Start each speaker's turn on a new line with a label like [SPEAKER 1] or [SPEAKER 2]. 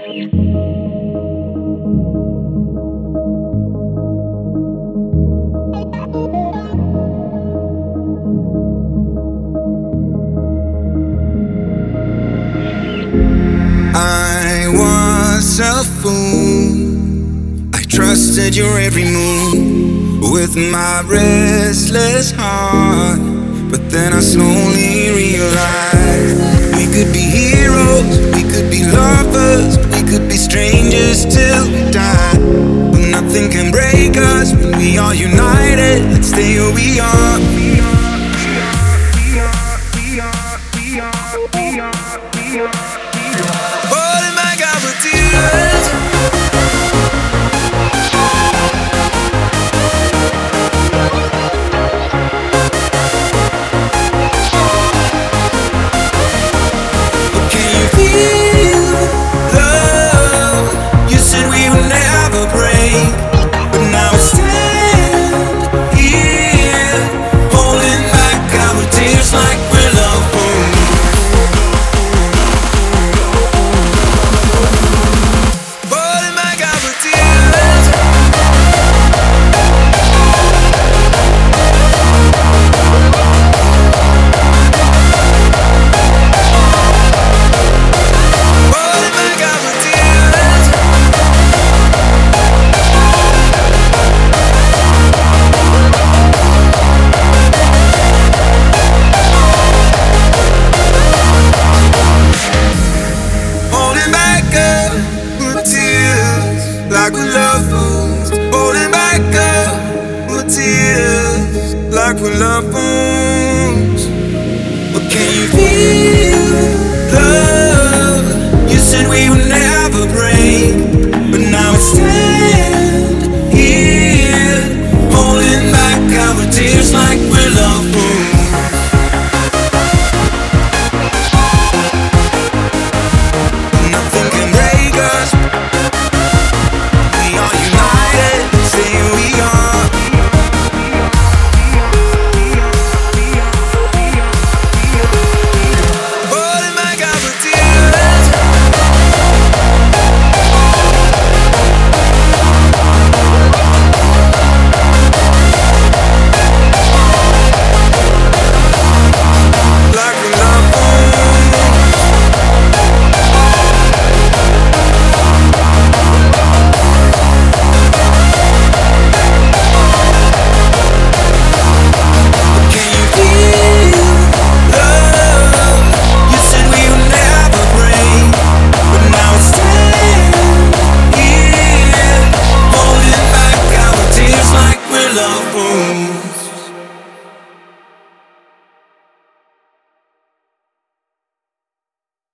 [SPEAKER 1] I was a fool. I trusted your every move with my restless heart. But then I slowly realized we could be heroes, we could be lovers, we could be strangers till we die. But nothing can break us when we are united. Let's stay who we are. Holding back our tears. But can you feel love? You said we would never break, but now we stand here, holding back our tears like we're loved. Like we love fools, holding back our tears. Like we love fools. But can you feel love? You said we would never break, but now we stand here, holding back our tears like we're love fools. Nothing can break us. Love.